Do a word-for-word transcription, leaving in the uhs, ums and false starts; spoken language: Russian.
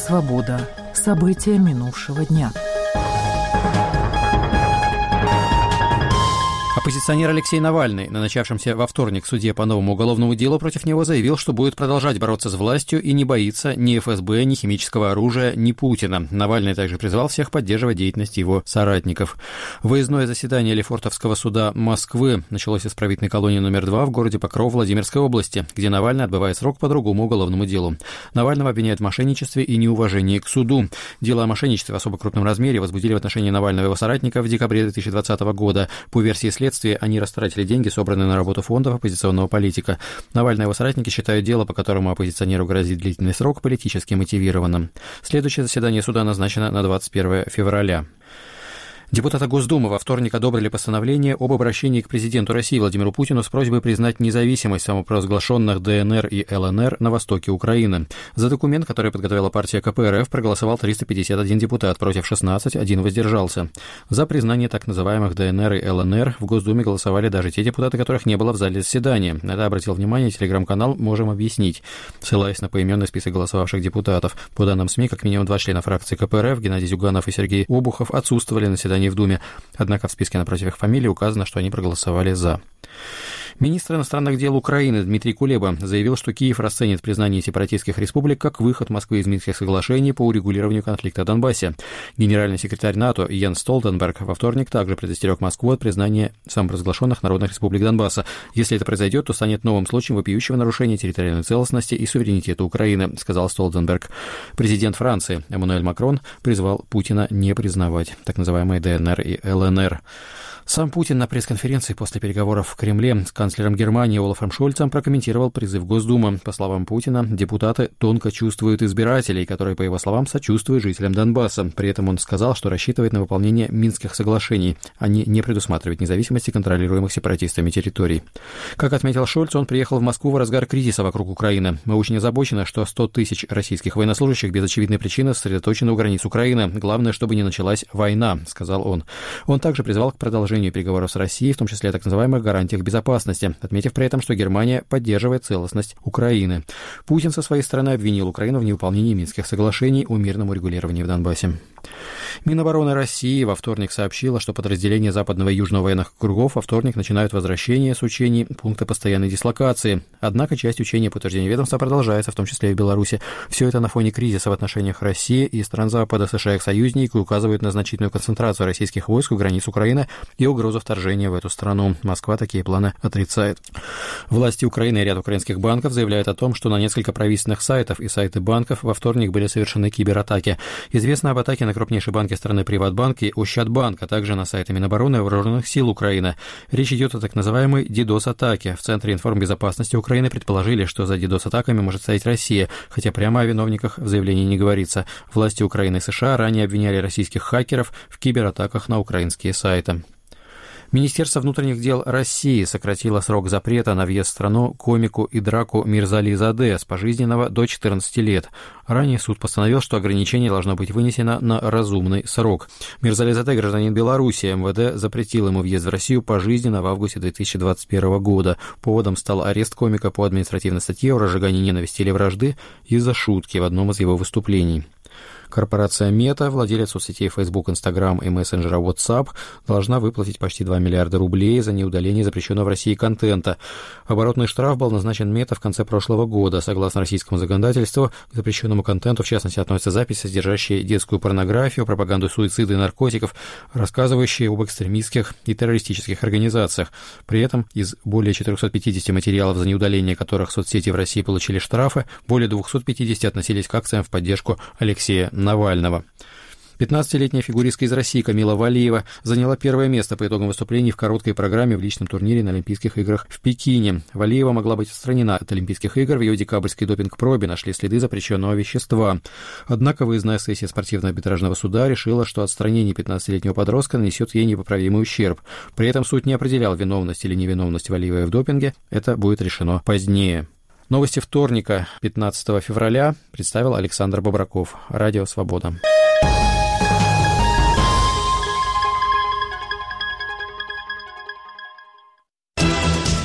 «Свобода». События минувшего дня. Оппозиционер Алексей Навальный на начавшемся во вторник суде по новому уголовному делу против него заявил, что будет продолжать бороться с властью и не боится ни эф эс бэ, ни химического оружия, ни Путина. Навальный также призвал всех поддерживать деятельность его соратников. Выездное заседание Лефортовского суда Москвы началось из исправительной колонии номер два в городе Покров Владимирской области, где Навальный отбывает срок по другому уголовному делу. Навального обвиняют в мошенничестве и неуважении к суду. Дело о мошенничестве в особо крупном размере возбудили в отношении Навального и его соратников в декабре две тысячи двадцатого года. По версии следствия, они растратили деньги, собранные на работу фондов оппозиционного политика. Навальный и его соратники считают дело, по которому оппозиционеру грозит длительный срок, политически мотивированным. Следующее заседание суда назначено на двадцать первое февраля. Депутаты Госдумы во вторник одобрили постановление об обращении к президенту России Владимиру Путину с просьбой признать независимость самопровозглашенных дэ эн эр и эл эн эр на востоке Украины. За документ, который подготовила партия ка пэ эр эф, проголосовал триста пятьдесят один депутат, против шестнадцать, один воздержался. За признание так называемых дэ эн эр и эл эн эр в Госдуме голосовали даже те депутаты, которых не было в зале заседания. Это обратил внимание телеграм-канал «Можем объяснить», ссылаясь на поименный список голосовавших депутатов. По данным СМИ, как минимум два члена фракции ка пэ эр эф, Геннадий Зюганов и Сергей Обухов, отсутствовали на заседании в Думе. Однако в списке напротив их фамилий указано, что они проголосовали «за». Министр иностранных дел Украины Дмитрий Кулеба заявил, что Киев расценит признание сепаратистских республик как выход Москвы из Минских соглашений по урегулированию конфликта в Донбассе. Генеральный секретарь НАТО Йенс Столтенберг во вторник также предостерег Москву от признания самопровозглашенных народных республик Донбасса. Если это произойдет, то станет новым случаем вопиющего нарушения территориальной целостности и суверенитета Украины, сказал Столтенберг. Президент Франции Эммануэль Макрон призвал Путина не признавать так называемые дэ эн эр и эл эн эр. Сам Путин на пресс-конференции после переговоров в Кремле с канцлером Германии Олафом Шольцем прокомментировал призыв Госдумы. По словам Путина, депутаты тонко чувствуют избирателей, которые, по его словам, сочувствуют жителям Донбасса. При этом он сказал, что рассчитывает на выполнение Минских соглашений. Они не предусматривают независимости контролируемых сепаратистами территорий. Как отметил Шольц, он приехал в Москву в разгар кризиса вокруг Украины. Мы очень озабочены, что сто тысяч российских военнослужащих без очевидной причины сосредоточены у границ Украины. Главное, чтобы не началась война, сказал он. Он также призвал к продолжению переговоров с Россией, в том числе о так называемых гарантиях безопасности, отметив при этом, что Германия поддерживает целостность Украины. Путин со своей стороны обвинил Украину в невыполнении Минских соглашений о мирном урегулировании в Донбассе. Минобороны России во вторник сообщила, что подразделения Западного и Южного военных округов во вторник начинают возвращение с учений пункта постоянной дислокации. Однако часть учений по утверждению ведомства продолжается, в том числе и в Беларуси. Все это на фоне кризиса в отношениях России и стран Запада, США и их союзников, указывают на значительную концентрацию российских войск у границ Украины и угрозу вторжения в эту страну. Москва такие планы отрицает. Власти Украины и ряд украинских банков заявляют о том, что на несколько правительственных сайтов и сайты банков во вторник были совершены кибератаки. Известно об атаке на крупнейшие банки страны Приватбанк и Ощадбанк, а также на сайты Минобороны и Вооруженных сил Украины. Речь идет о так называемой дидос-атаке. В Центре информбезопасности Украины предположили, что за дидос-атаками может стоять Россия, хотя прямо о виновниках в заявлении не говорится. Власти Украины и США ранее обвиняли российских хакеров в кибератаках на украинские сайты. Министерство внутренних дел России сократило срок запрета на въезд в страну комику и драку Мирзали Заде с пожизненного до четырнадцати лет. Ранее суд постановил, что ограничение должно быть вынесено на разумный срок. Мирзали Заде, гражданин Беларуси, эм вэ дэ запретил ему въезд в Россию пожизненно в августе две тысячи двадцать первого года. Поводом стал арест комика по административной статье о разжигании ненависти или вражды из-за шутки в одном из его выступлений. Корпорация Мета, владелец соцсетей Facebook, Instagram и мессенджера WhatsApp, должна выплатить почти два миллиарда рублей за неудаление запрещенного в России контента. Оборотный штраф был назначен Мета в конце прошлого года. Согласно российскому законодательству, к запрещенному контенту, в частности, относятся записи, содержащие детскую порнографию, пропаганду суицида и наркотиков, рассказывающие об экстремистских и террористических организациях. При этом из более четырехсот пятидесяти материалов, за неудаление которых соцсети в России получили штрафы, более двухсот пятидесяти относились к акциям в поддержку Алексея Навального. пятнадцатилетняя фигуристка из России Камила Валиева заняла первое место по итогам выступлений в короткой программе в личном турнире на Олимпийских играх в Пекине. Валиева могла быть отстранена от Олимпийских игр. В ее декабрьской допинг-пробе нашли следы запрещенного вещества. Однако выездная сессия спортивного арбитражного суда решила, что отстранение пятнадцатилетнего подростка нанесет ей непоправимый ущерб. При этом суд не определял виновность или невиновность Валиевой в допинге. Это будет решено позднее. Новости вторника, пятнадцатого февраля, представил Александр Бобраков. Радио «Свобода».